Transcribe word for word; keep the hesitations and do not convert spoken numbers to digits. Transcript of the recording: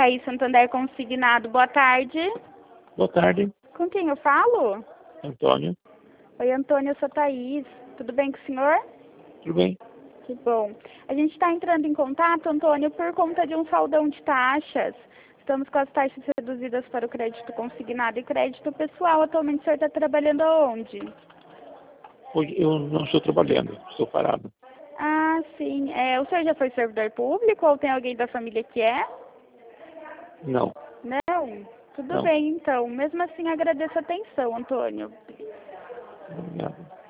Thaís Santander Consignado. Boa tarde. Boa tarde, Com quem eu falo? Antônio. Oi, Antônio, eu sou Thaís. Tudo bem com o senhor? Tudo bem? Que bom. A gente está entrando em contato, Antônio, por conta de um saldão de taxas. Estamos com as taxas reduzidas para o crédito consignado e crédito pessoal. Atualmente o senhor está trabalhando aonde? Hoje eu não estou trabalhando, estou parado. Ah, sim. É, o senhor já foi servidor público ou tem alguém da família que é? Não, Não? Tudo não. bem, então. Mesmo assim, agradeço a atenção, Antônio. Obrigado.